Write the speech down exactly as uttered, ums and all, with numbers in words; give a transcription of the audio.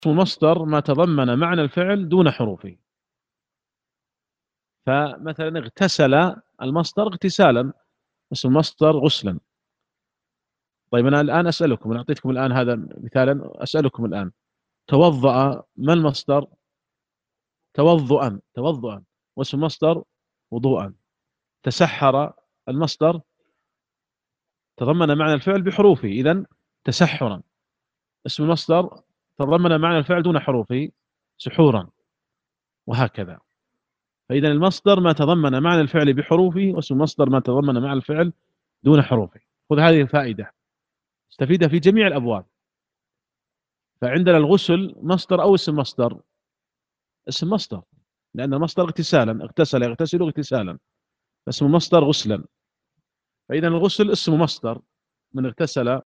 مصدر ما تضمن معنى الفعل دون حروفه. فمثلا اغتسل المصدر اغتسالا، اسم المصدر غسلا. طيب أنا الآن أسألكم، أنا أعطيتكم الآن هذا مثالا، أسألكم الآن توضأ ما المصدر؟ توضؤا، توضؤا، واسم المصدر وضوءا. تسحر المصدر تضمن معنى الفعل بحروفه، إذن تسحرا. اسم المصدر تضمن معنى الفعل دون حروفه، سحورا، وهكذا. فإذا المصدر ما تضمن معنى الفعل بحروفه، واسم المصدر ما تضمن معنى الفعل دون حروفه. خذ هذه الفائدة استفيدها في جميع الأبواب. فعندنا الغسل مصدر أو اسم مصدر؟ اسم مصدر، لأن المصدر اغتسالا، اغتسل يغتسل اغتسالا، اسم المصدر غسلا. فإذا الغسل اسم مصدر من اغتسل